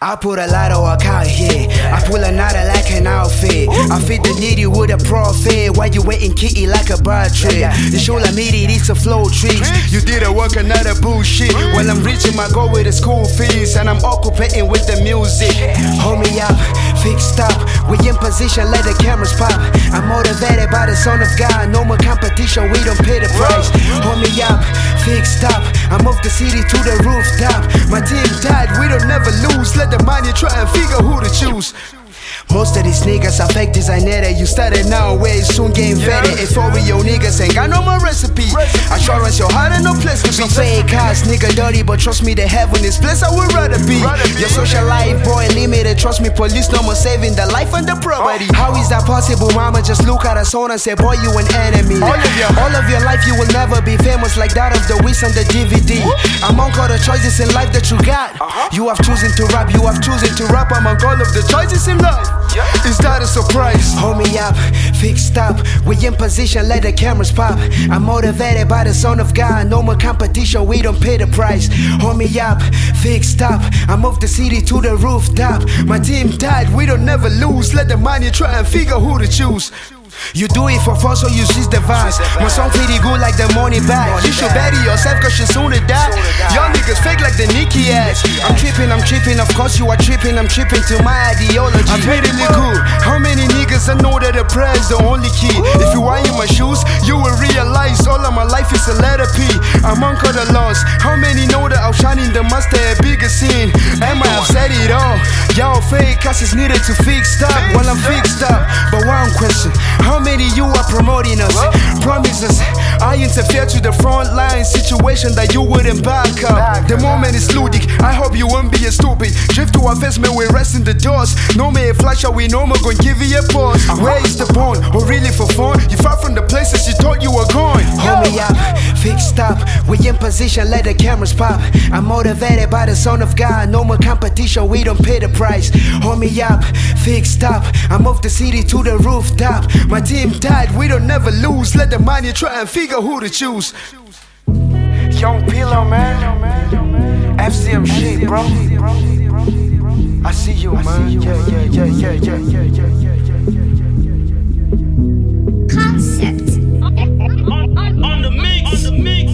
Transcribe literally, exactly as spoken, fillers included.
I put a lot of work out here. I pull another like an outfit. I feed the needy with a profit. Why you waiting kitty like a bird trip? The show like me, it's a flow tricks. You did a work, another bullshit. Well, I'm reaching my goal with the school fees, and I'm occupating with the music. Hold me up, fixed up. We in position, let the cameras pop. I'm motivated by the Son of God. No more competition, we don't pay the price. Hold me up, fixed up. I moved the city to the rooftop. My team died, we don't never lose. Let the money try and figure who to choose. Most of these niggas are fake designer. You started now, where you soon get vetted. If all of your niggas ain't got no more recipe, assurance your heart and no place to be. Some fake cars, nigga dirty, but trust me, the heaven is place I would rather be. Your social life, boy, limited. Trust me, police no more saving the life and the property. How is that possible, mama? Just look at us on and say, boy, you an enemy. All of your, all of your life, you will never be famous like that of the Wiz on the D V D. Among all the choices in life that you got, you have chosen to rap, you have chosen to rap among all of the choices in life. Is that a surprise? Hold me up, fixed up. We in position, let the cameras pop. I'm motivated by the Son of God. No more competition, we don't pay the price. Hold me up, fixed up. I moved the city to the rooftop. My team died, we don't never lose. Let the money try and figure who to choose. You do it for fun, so you seize the vibes. My song pretty good like the money back. You should bury yourself, cause you soon to die. Y'all niggas fake like the Nicki ass. I'm tripping, I'm tripping, of course you are tripping. I'm tripping to my ideology. I'm really good. How many niggas I know that the prayer's the only key? If you are in my shoes, you will realize all of my life is a letter P. Among other laws, how many know that I'm shining the master a bigger scene? Am I have said it all? Y'all fake, cause it's needed to fix up. Well, I'm fixed up, but one question. How many you are promoting us? Promises I interfere to the front line situation that you wouldn't back up. The moment is ludic, I hope you won't be a stupid. Drift to our face, man, we rest in the doors. No man flash, we no more gonna give you a pause. Where is the bone? Or really for fun? You far from the places you thought you were going. Hold me up, fixed up. We in position, let the cameras pop. I'm motivated by the Son of God. No more competition, we don't pay the price. Hold me up, fixed up. I moved the city to the rooftop. My team died, we don't never lose. Let the money try and figure who to choose. Young Pillow, man. F C M shit, bro. I see you, man. Yeah, yeah, yeah, yeah, yeah, yeah, yeah, yeah, yeah. Concept. On, on, on the mix. On the mix.